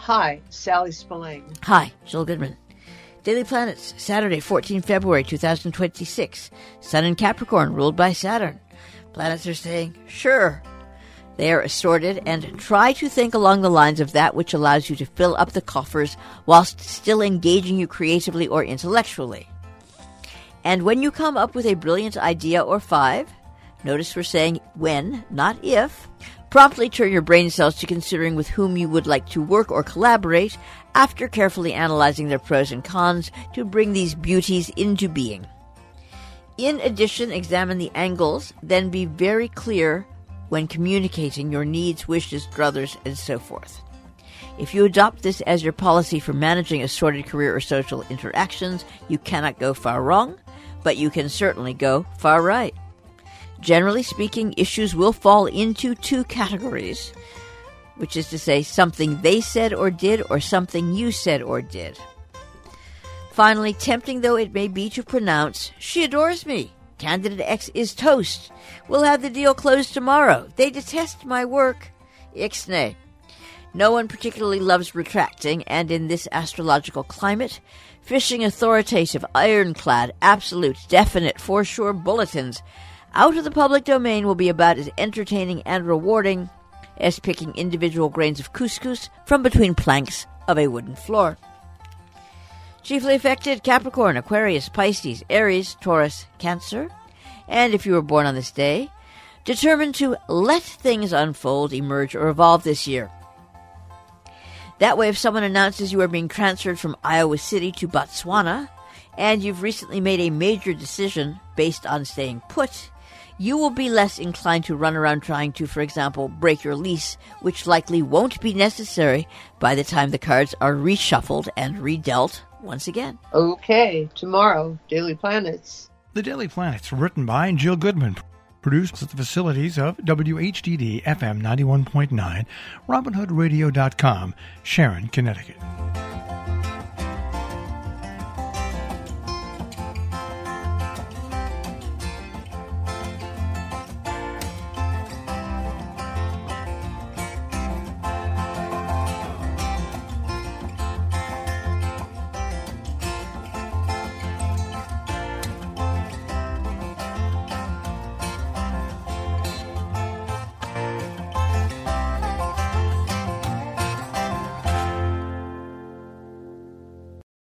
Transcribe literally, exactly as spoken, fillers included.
Hi, Sally Spillane. Hi, Jill Goodman. Daily Planets, Saturday, the fourteenth of February, two thousand twenty-six. Sun in Capricorn, ruled by Saturn. Planets are saying, sure. They are assorted, and try to think along the lines of that which allows you to fill up the coffers whilst still engaging you creatively or intellectually. And when you come up with a brilliant idea or five, notice we're saying when, not if, promptly turn your brain cells to considering with whom you would like to work or collaborate after carefully analyzing their pros and cons to bring these beauties into being. In addition, examine the angles, then be very clear when communicating your needs, wishes, druthers, and so forth. If you adopt this as your policy for managing assorted career or social interactions, you cannot go far wrong, but you can certainly go far right. Generally speaking, issues will fall into two categories, which is to say something they said or did or something you said or did. Finally, tempting though it may be to pronounce, she adores me. Candidate X is toast. We'll have the deal closed tomorrow. They detest my work. Ixnay. No one particularly loves retracting, and in this astrological climate, fishing authoritative, ironclad, absolute, definite, for sure bulletins out of the public domain will be about as entertaining and rewarding as picking individual grains of couscous from between planks of a wooden floor. Chiefly affected, Capricorn, Aquarius, Pisces, Aries, Taurus, Cancer. And if you were born on this day, determined to let things unfold, emerge, or evolve this year. That way, if someone announces you are being transferred from Iowa City to Botswana, and you've recently made a major decision based on staying put, you will be less inclined to run around trying to, for example, break your lease, which likely won't be necessary by the time the cards are reshuffled and redealt once again. Okay, tomorrow, Daily Planets. The Daily Planets, written by Jill Goodman, produced at the facilities of W H D D F M ninety-one point nine, Robin Hood Radio dot com, Sharon, Connecticut.